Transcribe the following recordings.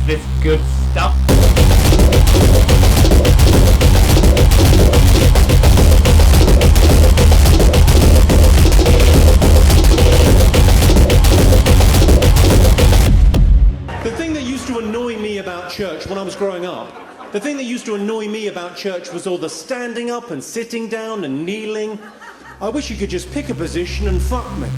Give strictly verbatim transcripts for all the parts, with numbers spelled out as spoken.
this good stuff. The thing that used to annoy me about church when I was growing up, the thing that used to annoy me about church was all the standing up and sitting down and kneeling. I wish you could just pick a position and fuck me.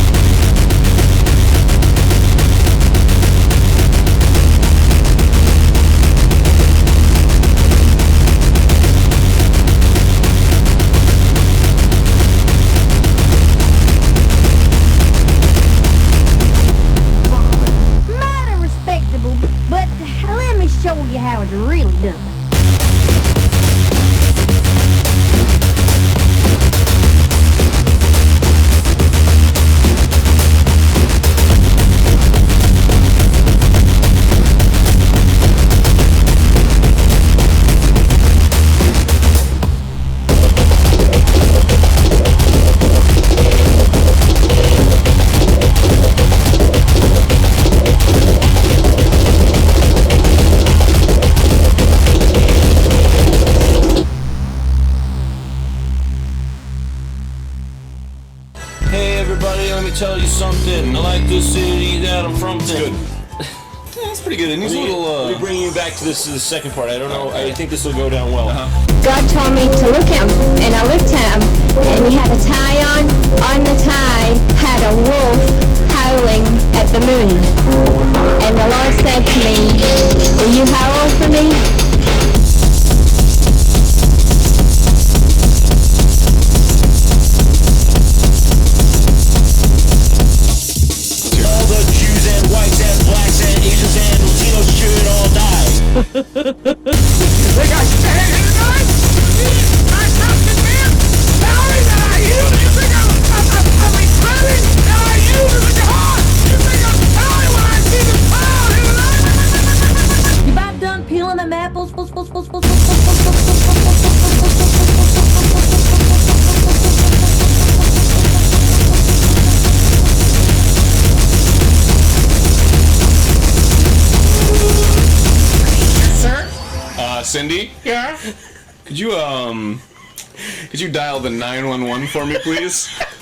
Mighty respectable, but let me show you how it's really done. Hey everybody, let me tell you something. I like the city that I'm from. It's good. Yeah, that's pretty good. It needs a little. Uh... Let me bring you back to this, to the second part. I don't know. I think this will go down well. Uh-huh. God told me to look at him, and I looked at him, and he had a tie on. On the tie had a wolf howling at the moon. And the Lord said to me, will you howl for me? All the Jews and whites and blacks and Asians and Latinos should all die. They got standing tonight? I something, man. Sorry that I use. You think I'm, I'm, I'm, I'm retarded? That I use it with your heart. You think I'm sorry when I see the power in the light? You about done peeling them apples? Uh, Cindy? Yeah? Could you, um, could you dial the nine one one for me, please?